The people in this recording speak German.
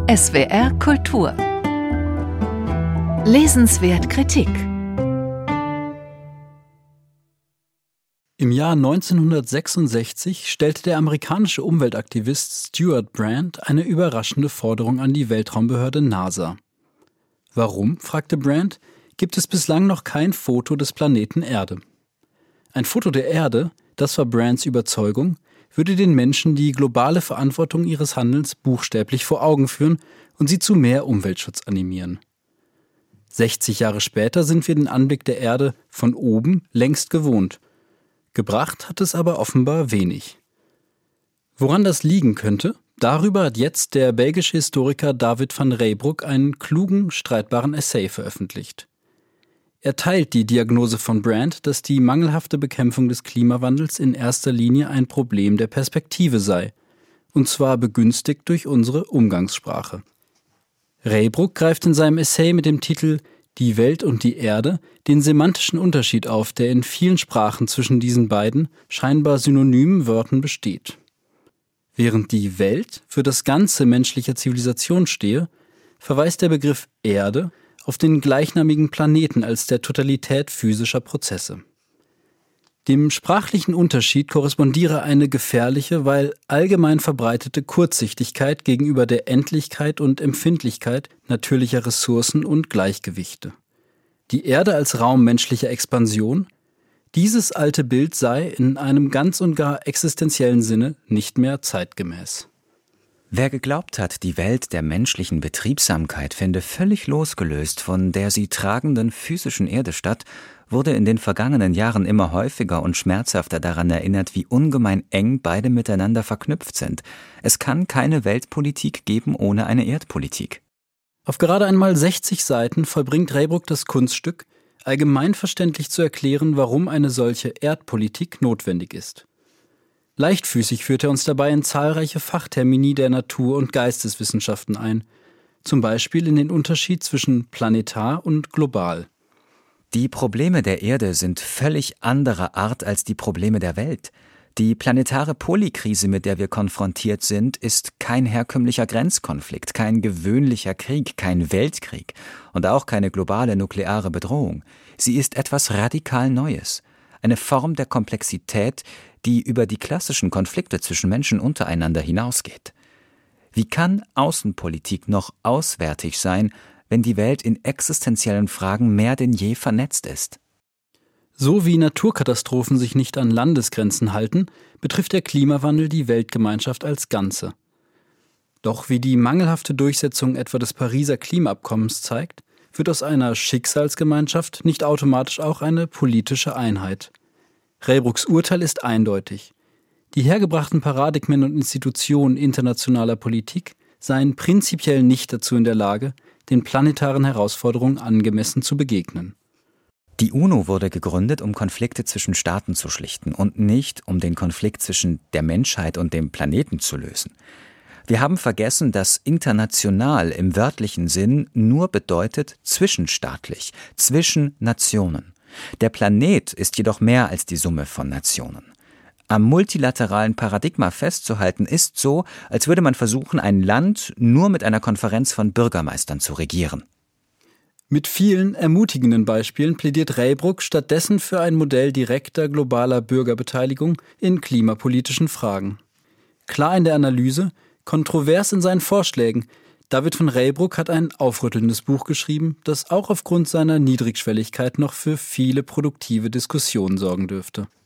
SWR Kultur. Lesenswert Kritik. Im Jahr 1966 stellte der amerikanische Umweltaktivist Stewart Brand eine überraschende Forderung an die Weltraumbehörde NASA. Warum, fragte Brand, gibt es bislang noch kein Foto des Planeten Erde? Ein Foto der Erde, das war Brands Überzeugung, würde den Menschen die globale Verantwortung ihres Handelns buchstäblich vor Augen führen und sie zu mehr Umweltschutz animieren. 60 Jahre später sind wir den Anblick der Erde von oben längst gewohnt. Gebracht hat es aber offenbar wenig. Woran das liegen könnte, darüber hat jetzt der belgische Historiker David van Reybrouck einen klugen, streitbaren Essay veröffentlicht. Er teilt die Diagnose von Brand, dass die mangelhafte Bekämpfung des Klimawandels in erster Linie ein Problem der Perspektive sei, und zwar begünstigt durch unsere Umgangssprache. Reybrouck greift in seinem Essay mit dem Titel »Die Welt und die Erde« den semantischen Unterschied auf, der in vielen Sprachen zwischen diesen beiden scheinbar synonymen Wörtern besteht. Während die Welt für das Ganze menschlicher Zivilisation stehe, verweist der Begriff Erde auf den gleichnamigen Planeten als der Totalität physischer Prozesse. Dem sprachlichen Unterschied korrespondiere eine gefährliche, weil allgemein verbreitete Kurzsichtigkeit gegenüber der Endlichkeit und Empfindlichkeit natürlicher Ressourcen und Gleichgewichte. Die Erde als Raum menschlicher Expansion, dieses alte Bild sei in einem ganz und gar existenziellen Sinne nicht mehr zeitgemäß. Wer geglaubt hat, die Welt der menschlichen Betriebsamkeit fände völlig losgelöst von der sie tragenden physischen Erde statt, wurde in den vergangenen Jahren immer häufiger und schmerzhafter daran erinnert, wie ungemein eng beide miteinander verknüpft sind. Es kann keine Weltpolitik geben ohne eine Erdpolitik. Auf gerade einmal 60 Seiten vollbringt Reybrouck das Kunststück, allgemeinverständlich zu erklären, warum eine solche Erdpolitik notwendig ist. Leichtfüßig führt er uns dabei in zahlreiche Fachtermini der Natur- und Geisteswissenschaften ein, zum Beispiel in den Unterschied zwischen planetar und global. Die Probleme der Erde sind völlig anderer Art als die Probleme der Welt. Die planetare Polykrise, mit der wir konfrontiert sind, ist kein herkömmlicher Grenzkonflikt, kein gewöhnlicher Krieg, kein Weltkrieg und auch keine globale nukleare Bedrohung. Sie ist etwas radikal Neues, eine Form der Komplexität, die über die klassischen Konflikte zwischen Menschen untereinander hinausgeht. Wie kann Außenpolitik noch auswärtig sein, wenn die Welt in existenziellen Fragen mehr denn je vernetzt ist? So wie Naturkatastrophen sich nicht an Landesgrenzen halten, betrifft der Klimawandel die Weltgemeinschaft als Ganze. Doch wie die mangelhafte Durchsetzung etwa des Pariser Klimaabkommens zeigt, wird aus einer Schicksalsgemeinschaft nicht automatisch auch eine politische Einheit. Reybroucks Urteil ist eindeutig. Die hergebrachten Paradigmen und Institutionen internationaler Politik seien prinzipiell nicht dazu in der Lage, den planetaren Herausforderungen angemessen zu begegnen. Die UNO wurde gegründet, um Konflikte zwischen Staaten zu schlichten und nicht, um den Konflikt zwischen der Menschheit und dem Planeten zu lösen. Wir haben vergessen, dass international im wörtlichen Sinn nur bedeutet zwischenstaatlich, zwischen Nationen. Der Planet ist jedoch mehr als die Summe von Nationen. Am multilateralen Paradigma festzuhalten ist so, als würde man versuchen, ein Land nur mit einer Konferenz von Bürgermeistern zu regieren. Mit vielen ermutigenden Beispielen plädiert Reybrouck stattdessen für ein Modell direkter globaler Bürgerbeteiligung in klimapolitischen Fragen. Klar in der Analyse, kontrovers in seinen Vorschlägen, David van Reybrouck hat ein aufrüttelndes Buch geschrieben, das auch aufgrund seiner Niedrigschwelligkeit noch für viele produktive Diskussionen sorgen dürfte.